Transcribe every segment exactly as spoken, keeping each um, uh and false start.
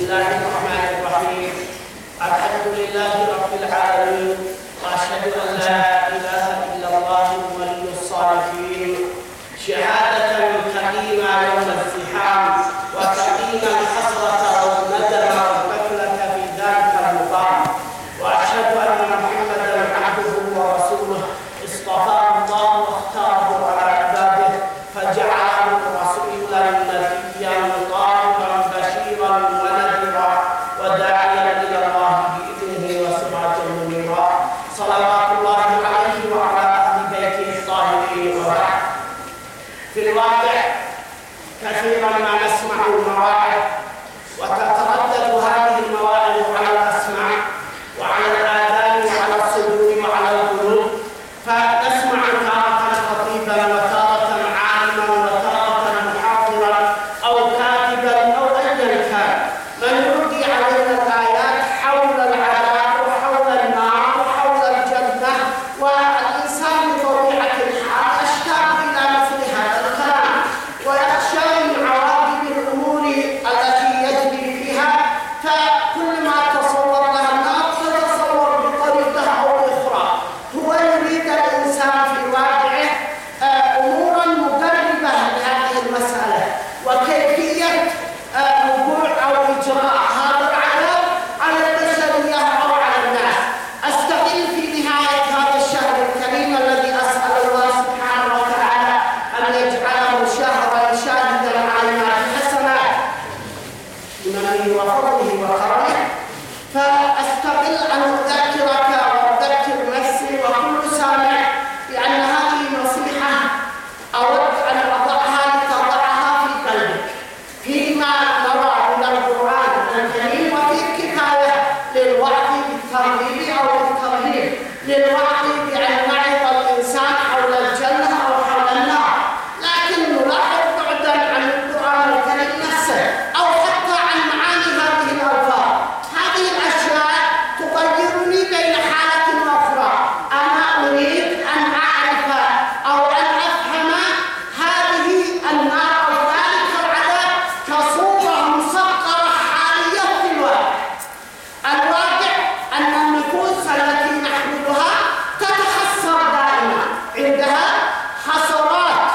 الله الرحمن الرحيم. الحمد لله رب العالمين، وأشهد أن لا إله إلا الله ولي الصالحين، شهادة كريمة يوم الزحام، وكريما حسرة والندم والغفلة في ذلك المقام. وأشهد أن محمدا عبده ورسوله اصطفاه الله واختاره على عباده، فجعله رسولا نبيا طاهرا بشيرا ونذيرا وداعيا إلى الله بإذنه وسراجا منيرا، صلوات الله عليه وعلى أهل بيته الطاهرين. وبعد، في الواقع كثيرا ما نسمع المواعظ، وتتردد هذه المواعظ على الأسماع وعلى الآذان وعلى الصدور وعلى القلوب، فنسمع تارة خطيبا وتارة عالما وتارة محاضرا أو كاتبا أو أيا كان من يلقي علينا الآيات حول العذاب وحول النار وحول الجنة، والإنسان بطبيعة الحال يشتاق إلى مثل هذا الكلام ويخشى من عواقب الأمور التي يجري فيها، فكل ما تصور لها الناس تتصور بطريقة أو أخرى. هو يريد الإنسان في واقعه أمورا مقربة لهذه المسألة وكيفية وقوع أو إجراء هذا العذاب على البشرية أو على الناس. أستغل في نهاية هذا الشهر الكريم الذي أسأل الله سبحانه وتعالى أن يجعله شهرا شاهدا علينا بالحسنات بمنه وفضله وكرمه، فأستغل أن أذكرك وأذكر نفسي وكل سامع بأن هذه نصيحة أود أن أضعها لتضعها في قلبك فيما نرى من القرآن الكريم، وفي كفاية للوعظ بالترغيب أو بالترهيب، للوعظ بأن نعظ الإنسان حول الجنة أو حول النار، لكن نلاحظ بعدا عن القرآن الكريم نفسه أو حتى عن معاني هذه الألفاظ. هذه الأشياء تغيرني بين حالة وأخرى. أنا أريد أن أعرف أو أن أفهم هذه النار أو ذلك العذاب كصورة مصغرة حالية في الواقع. الواقع أن النفوس التي نحملها تتحسر دائما، عندها حسرات،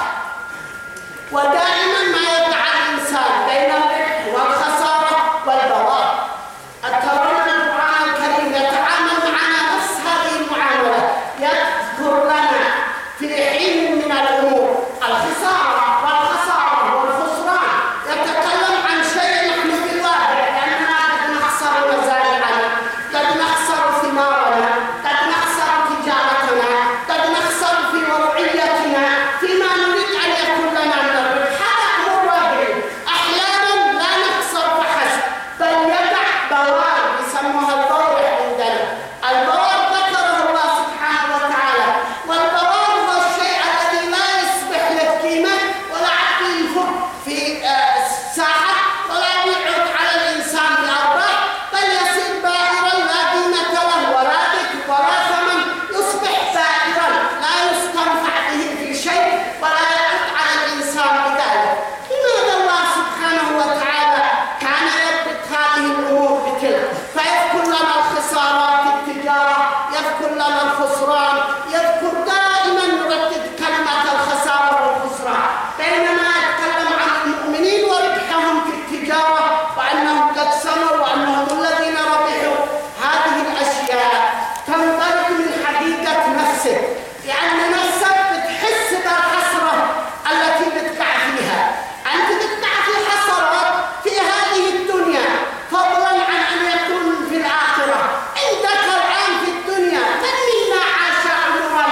ودائما ما يدعى الإنسان بين الربح والخسارة والبوار. الترون القرآن الكريم يتعامل معنا نفس هذه المعاملة، يذكر لنا في حين من الأمور الخسارة والخسارة والخسران، يتكلم عن شيء نحن في الواقع لأننا قد نخسر مزارعنا، قد نخسر ثمارنا، قد نخسر تجارتنا، قد نخسر في وضعيتنا فيما نريد أن يكون لنا من الربح. هذا أمر واقعي. أحيانا لا نخسر فحسب، بل يدع بوار يسموها البوار عندنا. البوار ذكره الله سبحانه وتعالى، والبوار هو الشيء الذي لا يصبح له قيمة ولا عقل يفك في آه، الساحة ولا يعود على الإنسان بأرباح، بل يصير بائرا لا قيمة له ولا ذكر ولا ثمن، يصبح بائرا لا يستنفع به في شيء ولا يعود على الإنسان بذلك. لماذا الله سبحانه وتعالى كان يربط هذه الأمور بتلك؟ فيذكر لنا الخسارات في التجارة، يذكر لنا الخسران، يذكر دائما يردد كلمة الخسارة والخسران، بينما يتكلم عن المؤمنين وربحهم في التجارة وأنهم قد سموا وأنهم الذين ربحوا. هذه الأشياء تنطلق من حقيقة نفسك، لأن نفسك بتحس بالحسرة التي بتقع فيها. أنت بتقع في حسرات في هذه الدنيا فضلا عن أن يكون في الآخرة. عندك الآن في الدنيا من منا عاش عمرا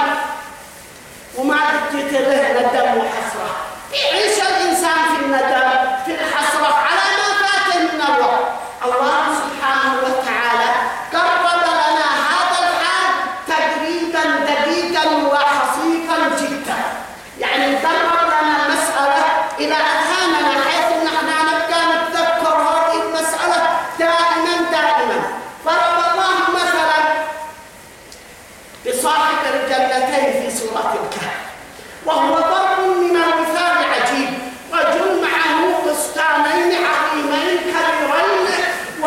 وما بديت له ندم وحسرة؟ يعيش الإنسان في الندم في الحسرة على ما فاته من الوقت. الله سبحانه وتعالى قرب لنا هذا الحال تقريبا دقيقا وحصيفا جدا، يعني قرب لنا المسألة إلى أذهاننا حيث نحن نبقى نتذكر هذه المسألة دائما دائما. ضرب الله مثلا بصاحب الجنتين في سورة الكهف، وهو ضرب من المثال عجيب. رجل معه بستانين عظيمين كبيرين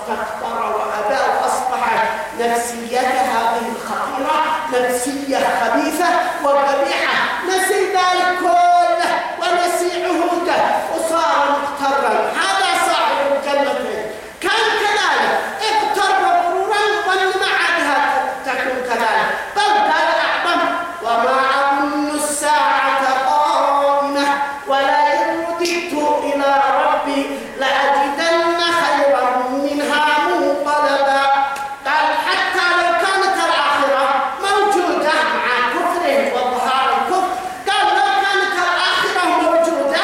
واستكبر وأبى وأصبح نفسيته هذه الخطيرة نفسية خبيثة وقبيحة، نسي ذلك كله ونسي عهوده وصار مغترا. هذا صاحب الجنة كان كذلك، اغتر غرورا وظن ما عادها تكون كذلك، بل قال أعظم: وما أظن الساعة قائمة ولئن رددت إلى ربي لأجدن خيرا منها منقلبا. قال حتى لو كانت الآخرة موجودة مع كفره وظهار الكفر، قال لو كانت الآخرة موجودة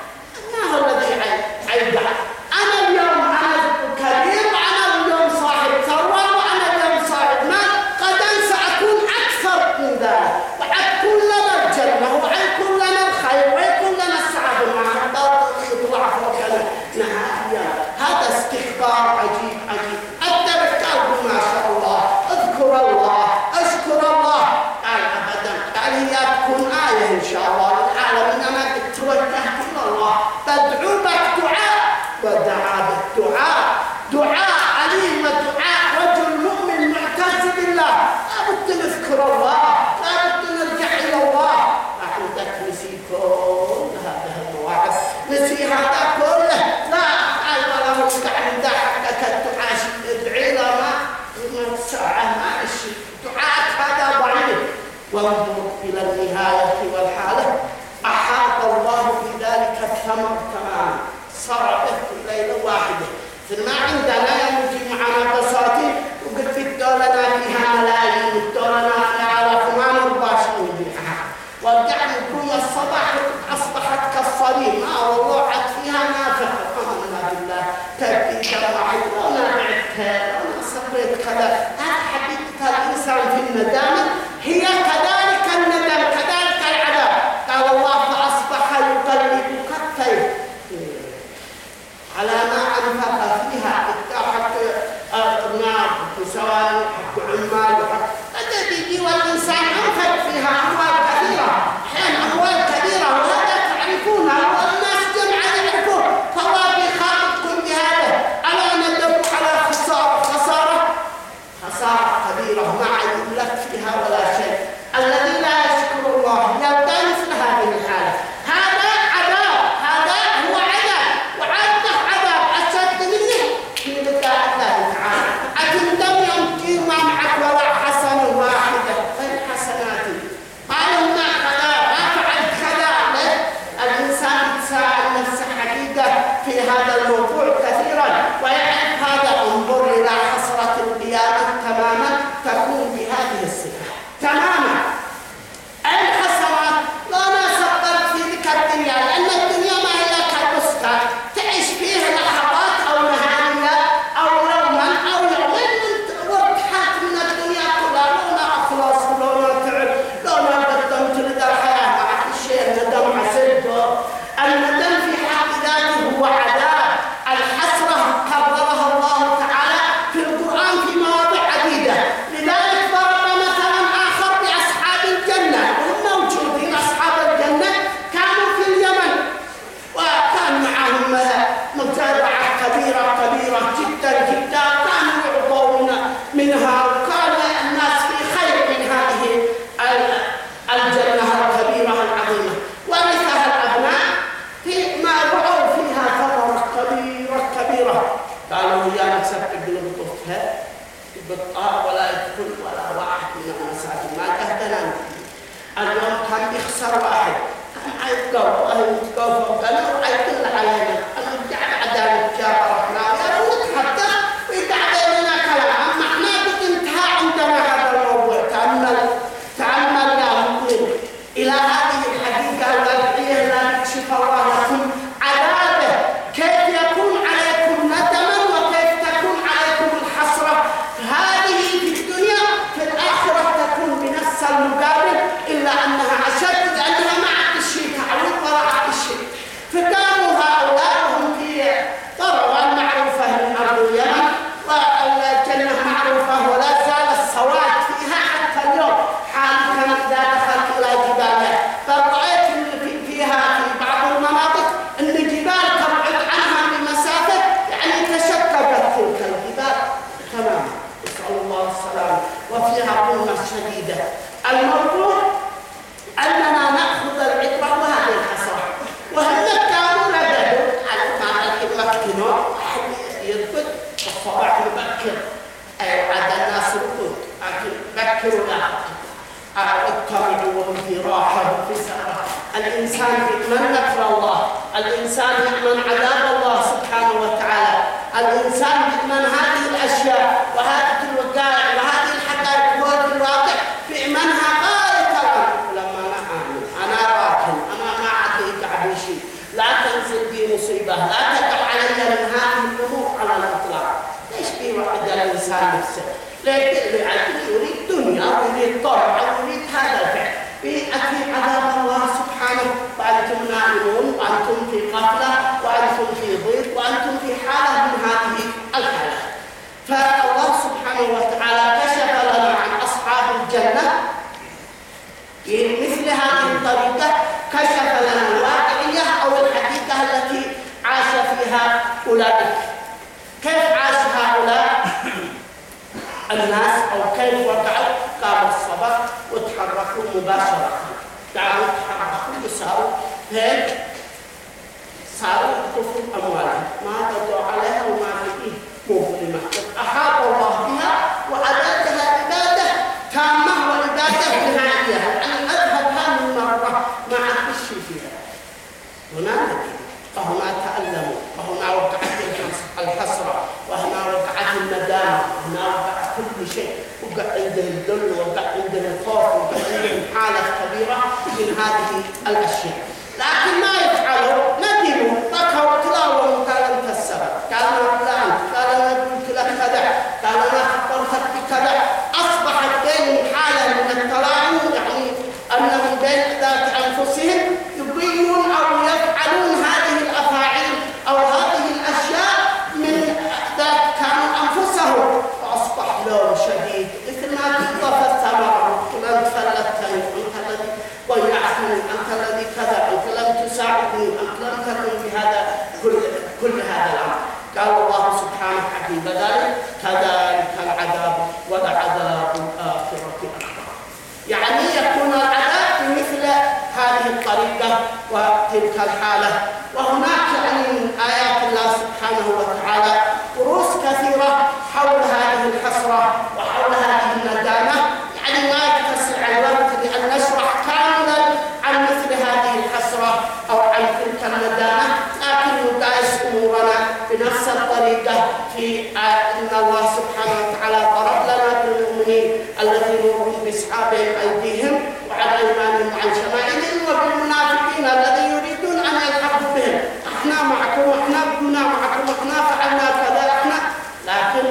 ما هو الذي عيب؟ أنا اليوم أنا كبير وأنا اليوم صاحب ثروة وأنا اليوم صاحب مال، غدا سأكون أكثر من ذلك وحتكون لنا الجنة وحيكون لنا الخير ويكون لنا السعادة مع هذا الضعف وكذا. نهاية هذا استكبار عجيب عجيب. أدرك قلبه ما شاء الله، اذكر الله اشكر الله. قال أبدا، قال هي تكون آية إن شاء الله للعالم، إنما توجهت إلى الله بدعو بك دعاء ودعا بالدعاء دعاء عليم ودعاء رجل مؤمن معتز بالله. لابد نذكر الله، لابد نرجع إلى الله. عندك نسي كل هذه المواعظ، نسي هذا كله، لا أفعل ولا مستع عند حقك الدعاء ادعي له ما ساعة ما الشيء دعاءك هذا ضعيف. وانظر إلى النهاية والحالة، أحاط الله بذلك الثمر تماما، صرفت ليلة واحدة. ما عندنا يجي معنا بساطين وقلت الدولة فيها ملايين والدولة فيها آلاف ما نرضاش نبيعها، ورجع نقوم الصباح أصبحت كالصليب، ما وضعت فيها نافقة. آمنا بالله تبكي كواحد وأنا بعتها وأنا صبيت كذا. هذا حقيقة الإنسان في الندامة، هي كذلك الندم كذلك العذاب. قال الله: فأصبح يقلب كفيه على ما أنفق فيها، حق النار سواء حق عمال وحق هذا بيجي، والإنسان أنفق فيها أموال كثيرة، أحيانا أموال كثيرة وهذا تعرفونها والناس جمعا يعرفون. فالله بيخاطبكم بهذا، ألا ندم على خسارة خسارة خسارة كبيرة ما عاد لك فيها ولا شيء. الذي لا يشكر الله يبقى مثل هذه الحالة. هذا عذاب، هذا هو عذاب، وعده عذاب أشد منه في لقاء الله تعالى. أتندم يوم ما معك ولا حسنة واحدة غير حسناتي، قال ما كذا ما فعلت كذا. الإنسان يتساءل نفسه حقيقة في هذا الموضوع كثيرا ويعرف هذا. انظر إلى حسرة القيامة تماما تكون بهذه الصفة تماما. الحسرات لا نسقط في ذيك الدنيا، لأن الدنيا ما هي كالبستان تعيش فيها لحظات أو نهارية أو يوما أو يومين وارتحت من الدنيا كلها. لونا أخلص لونا تعب لونا قدمت لدى الحياة مع كل شيء. الندم عسيبه، الندم في حق ذاته هو عذاب. الحسرة كررها الله تعالى في القرآن في مواضع عديدة. لذلك ضرب مثلا آخر بأصحاب الجنة، وهم موجودين أصحاب الجنة كانوا في اليمن وكان معهم مزارعة كبيرة كبيرة جدا جدا، كانوا يعطون منها وكان الناس في خير من هذه الجنة الكبيرة العظيمة. ورثها الأبناء في ما رأوا فيها ثمرة كبيرة كبيرة. قالوا يا نكسب ابن بطوفها بالطار ولا يدخل ولا واحد من المساجد ما تهتنا. اليوم كان يخسر واحد، كان عيبقوا ويبقوا فوقنا وعيبقوا علينا. نرجع بعد الجاب رحنا ونتحدث ويقع بيننا كلام. أما احنا قد انتهى عندنا هذا الموضوع. تأمل تأمل يا مؤمن إلى هذه الحقيقة الواقعية لا يكشف الله لكم عذابه، كيف يكون عليكم ندما وكيف تكون عليكم الحسرة. هذه في الدنيا في الآخرة تكون بنفس المقابل، إلا أنها أشد لأنها ما عاد الشيء تعود ولا عاد الشيء. فكانوا هؤلاء هم في ضرر شديدة. الموضوع أننا نأخذ العبرة وهذه الحسرة، وهم كانوا رددوا على ما يمكنوا يرقد الصباح مبكر، عاد الناس رقد بكروا لا اضطربوا وهم في راحة وفي سرة. الإنسان يأمن مكر الله، الإنسان يأمن عذاب الله سبحانه وتعالى، الإنسان يأمن هذه الأشياء وهذه الوقائع وهذه الحقائق وهذا الواقع بإيمانها غاية الأمر. لما أنا آمن أنا راكن أنا ما عندي قاعد شيء، لا تنزل بي مصيبة، لا تقع علي من هذه الأمور على الإطلاق. ليش في وعد الإنسان نفسه؟ لكن يريد دنيا ويريد طرع ويريد هذا الفعل، بأكيد عذاب الله سبحانه وأنتم نائمون وأنتم في غفلة وأنتم في ضيق وأنتم في حالة من هذه الحالات. فالله سبحانه وتعالى كشف لنا عن أصحاب الجنة بمثل هذه الطريقة، كشف لنا الواقعية أو الحقيقة التي عاش فيها أولئك. كيف عاش هؤلاء الناس أو كيف وقعوا؟ قاموا الصباح وتحركوا مباشرة، قاموا يتحركوا وصاروا هيك، صاروا يطلبوا أموالهم، ما ردوا عليها وما فيه مظلمة، أحاط الله بها وعبادها عبادة تامة وعبادة نهائية، يعني أذهبها من مرة ما عاد شيء فيها. هناك فهنا تألموا، وهنا وقعت الحسرة، وهنا وقعت الندامة، وهنا وقعت كل شيء، وقع عندهم الذل، وقع عندهم الخوف، وقع عندهم حالة كبيرة من هذه الأشياء. لكن ما يفعلوا، ندموا، بكوا تلاوموا، قال أنت السبب، قال أنا فلان، قال أنا قلت لك كذا، قال أنا خبرتك بكذا. أصبحت بينهم حالة من التلاعب، يعني أنهم بين ذات أنفسهم يبينون أو يفعلون هذه الأفاعيل أو هذه الأشياء من ذات كانوا أنفسهم، فأصبح لهم شديد مثل ما تضاف الثمرة، أنت فلتني، أنت الذي ضيعتني، أنت الذي كذا، أنت لم تساعدني، أنت لم تكن في هذا كل كل هذا الأمر. قال الله سبحانه عقب ذلك كذلك العذاب ولعذاب الآخرة أكبر. يعني يكون العذاب بمثل هذه الطريقة وتلك الحالة. وهناك يعني من آيات الله سبحانه وتعالى دروس كثيرة حول هذه الحسرة وحول هذه الندامة، يعني ما يتسع الوقت لأن نشرح كاملا عن مثل هذه الحسرة أو عن تلك الندامة، لكن ندايس أمورنا بنفس الطريقة في أن الله سبحانه وتعالى ضرب لنا بالمؤمنين الذين هم بأصحابهم أيديهم وعن أيمانهم وعن شمائلهم، وبالمنافقين الذين يريدون أن يلحقوا بهم، احنا معكم، احنا كنا معكم، احنا فعلنا كذا، احنا. لكن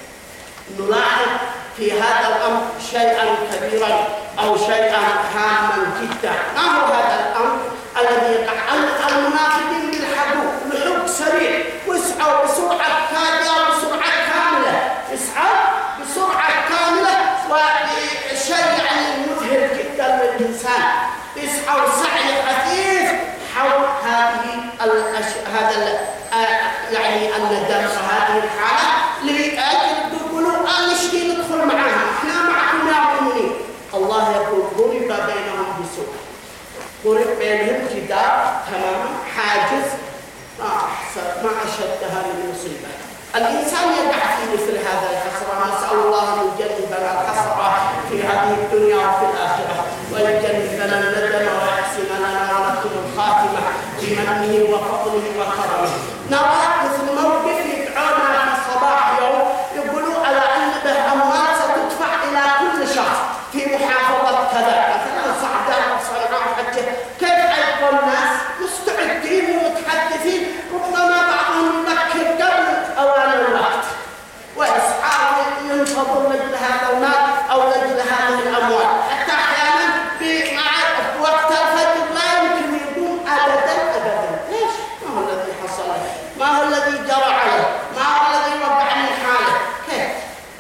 نلاحظ في هذا الأمر شيئا كبيرا أو شيئا هاما جدا. ما هو هذا الأمر الذي يقع؟ المنافقين بالحدود لحق سريع، ويسعوا بسرعة كاملة بسرعة كاملة يسعوا بسرعة كاملة وشيء يعني مذهل جدا للإنسان، يسعوا سعي حثيث حول هذه الأش... هذا ال... يعني الندم وهذه الحالة لأجل يقولوا أنا نشتي ندخل معاهم، إحنا معكم يا مؤمنين. الله يقول ضرب بينهم بسوء، ضرب بينهم جدار تماما حاجز، ما أحسن ما أشدها من مصيبة. الإنسان يقع في مثل هذا الحسرة، نسأل الله أن يجنبنا الحسرة في هذه الدنيا وفي الآخرة، ويجنبنا الندم ويحسن لنا ولكم الخاتمة بمنه وفضله وكرمه. نرى مثل موقف يدعونا في صباح يوم يقولوا على أن به أموال ستدفع إلى كل شخص في محافظة كذا، مثلا صعداء وصنعاء وحجة. كيف أيضا الناس مستعدين ومتحدثين، ربما بعضهم يفكر قبل أوان الوقت ويسعى ينتظر لجل هذا المال أو لجل هذه الأموال، حتى أحيانا في وقت الفجر لا يمكن يقوم أبدا أبدا. ليش؟ ما هو الذي حصل له؟ ما هو الذي جرى عليه؟ ما هو الذي وقع من حاله؟ كيف؟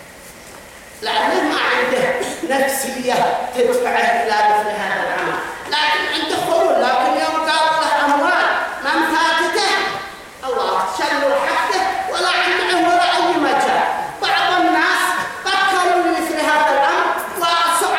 لأنه ما عنده نفسية تدفعه إلى مثل هذا العمل، لكن عنده خلول. لكن يوم قال له أموال من فاتته الله شلوا حقه ولا عنده ولا أي مجال. بعض الناس فكروا مثل هذا الأمر وسعوا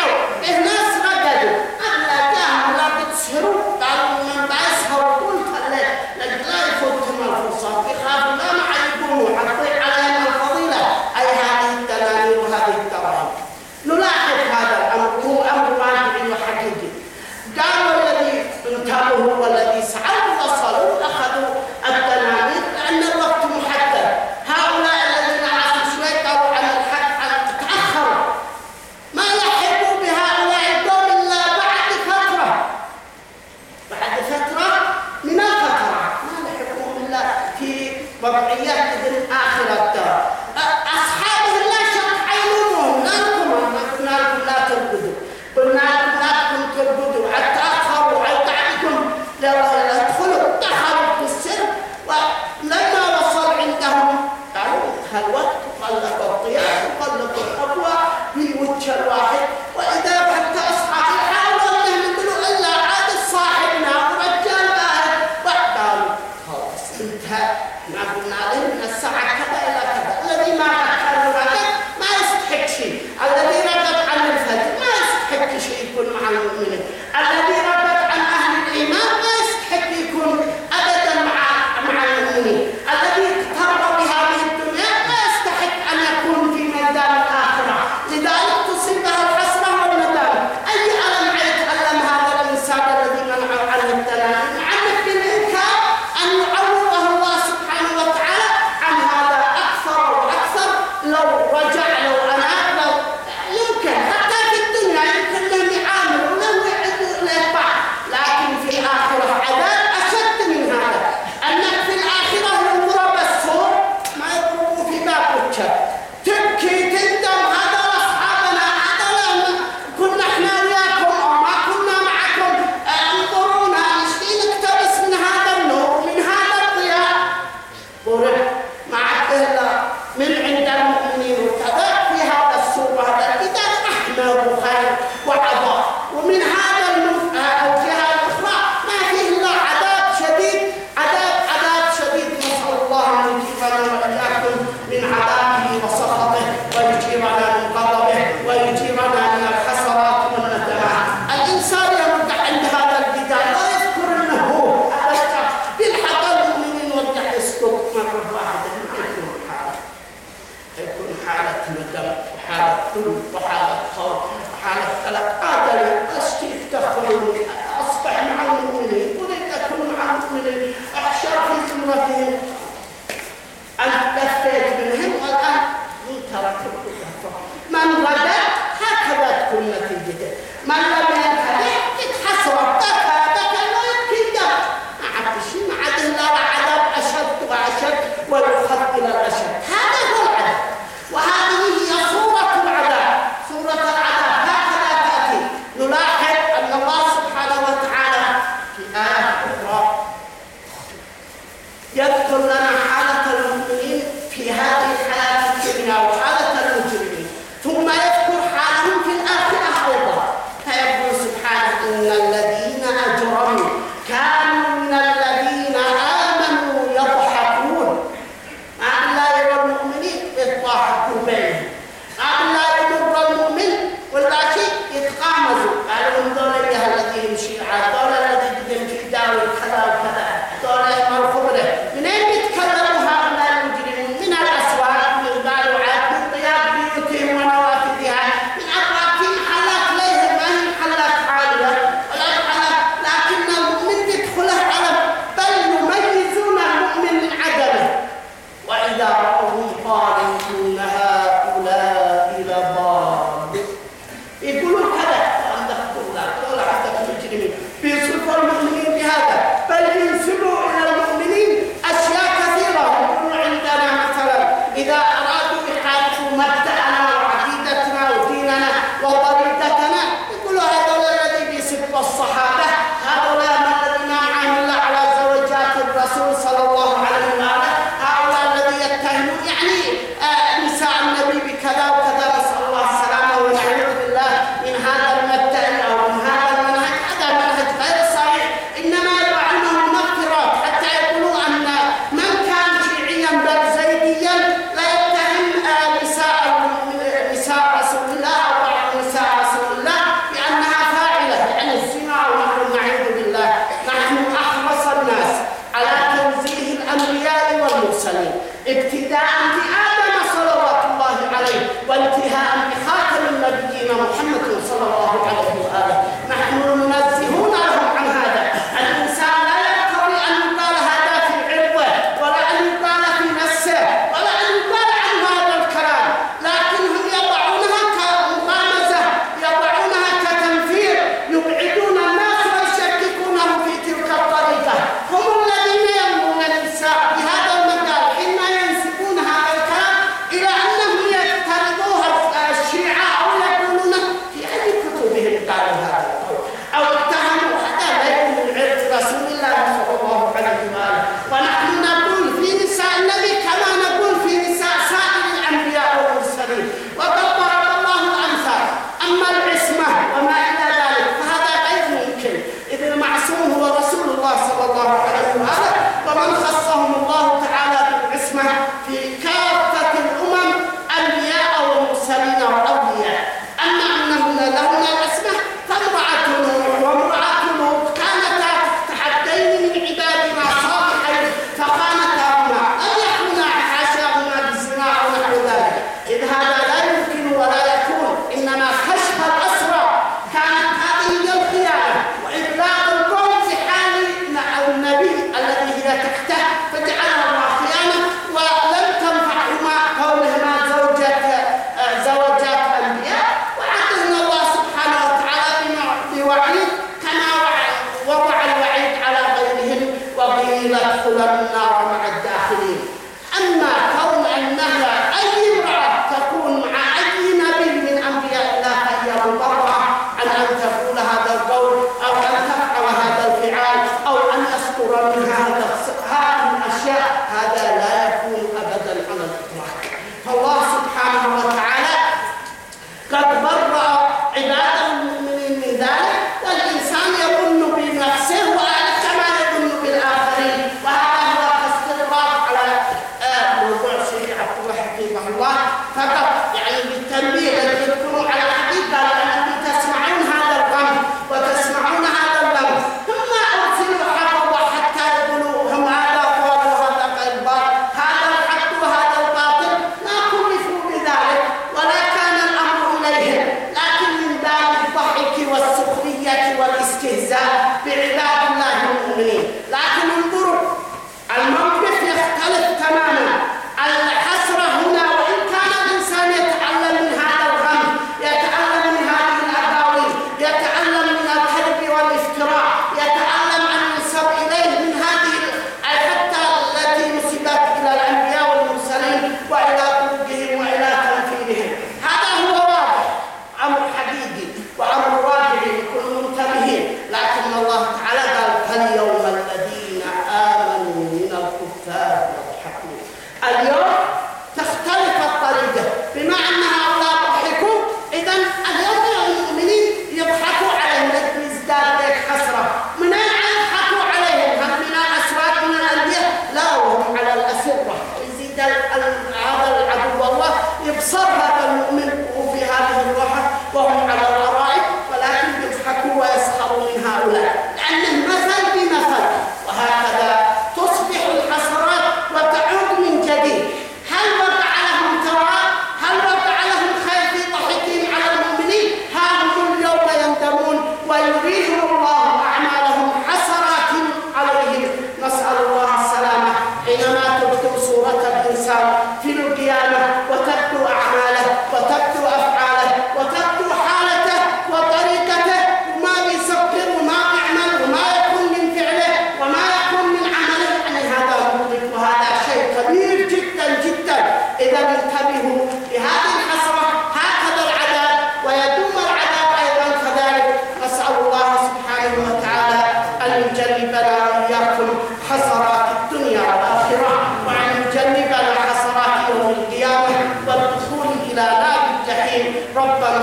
وعطاء. ومن هذا الجهة الأخرى ما فيه إلا عذاب شديد، عذاب عذاب شديد. نسأل الله أن يجيبنا وإياكم من عذابه وسخطه، ويجيبنا من غضبه، ويجيبنا من الحسرات والندمات. الإنسان يرجع عند هذا الجدال لا يذكر أنه هو بالحق المؤمنين وارجع يسكت مرة واحدة، يكون حالة يكون حالة ندم وحالة ذل وحالة خوف وحالة قلق. هذا أشتي تدخلوني أصبح مع المؤمنين، أريد أكون مع المؤمنين، أحشر في ذمتهم. أنا لفيت منهم والآن تركوا من غدا هكذا تكون نتيجته. من لم ينتهي يتحسر بكى بكى لا يمكن ده ما عدش ما عاد إلا عذاب أشد وأشد ويؤخذ إلى الأشد. هذا هو العذاب، وهذه هي صورة العذاب. صورة العذاب هكذا تأتي. نلاحظ أن الله سبحانه وتعالى في آية أخرى يذكر لنا حالة المؤمنين في هذه الحياة الدنيا وحالة المجرمين، ثم يذكر حالهم في الآخرة أيضا. فيقول سبحانه إن الذين أجرموا كانوا من الذين آمنوا يضحكون. قبل لا يرى المؤمنين يتضاحكوا بينهم، قبل لا يمر المؤمن ولا شيء يتقامزوا. قالوا من دول الذي يمشي على دول الذي يقدم في داوي كذا وكذا، دول يمر خبره. منين يتكلموا هؤلاء المجرمين؟ من الأسواق، من البالوعات، من طياب بيوتهم ونوافذها، من أطراف محلات ليهم ما هي محلات عالية ولا محلات، لكن المؤمن يدخله علم، بل يميزون المؤمن من عدمه. وإذا رأوهم قالوا إن هؤلاء لضالون. يقولون كذا عندك دول عندك مجرمين، بيصفوا المؤمنين بهذا، بل ينسبوا إلى المؤمنين أشياء كثيرة. يقولون عندنا مثلا إذا أرادوا إحاطة مبدأنا وعقيدتنا وديننا وطريقتنا، يقولوا هذول الذي بيسبوا الصحابة، هذول الذين عاملوا على زوجات الرسول صلى الله عليه وسلم، هؤلاء الذين يتهمون يعني آه نساء النبي بكذا وكذا. نسأل الله السلامة ونعوذ بالله من هذا المبدأ أو من هذا المنهج. هذا منهج غير صحيح، إنما يضعنه المغفرات حتى يقولوا أن من كان شيعيا بل زيديا لا يتهم آه نساء نساء رسول الله أو بعض نساء رسول الله بأنها فاعلة يعني الزنا ونحن نعوذ بالله. نحن أحرص الناس على تنزيه الأنبياء والمرسلين ابتداء بآدم صلوات الله عليه وانتهاء بخاتم النبيين محمد صلى الله عليه وآله. نحن منزهون لهم عن هذا. الإنسان لا يقتضي أن يقال هذا في عرضه ولا أن يقال في نفسه ولا أن يقال عن هذا الكلام، لكنهم يضعونها كمغامزة، يضعونها كتنفير، يبعدون الناس ويشككونهم في تلك الطريقة. هم الذين يرمون النساء بهذا المجال حين ينسبون هذا الكلام إلى أنهم يفترضوها الشيعة أو يقولون في أي كتبهم قال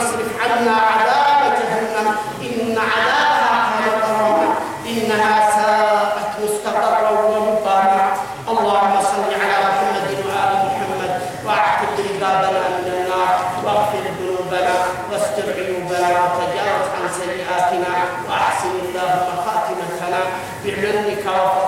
اصرف عنا عذاب جهنم إن عذابها كان غراما إنها ساءت مستقرا ومقاما. اللهم صل على محمد وآل محمد واعتق رقابنا من النار واغفر ذنوبنا واستر عيوبنا وتجاوز عن سيئاتنا وأحسن اللهم خاتمتنا بعلمك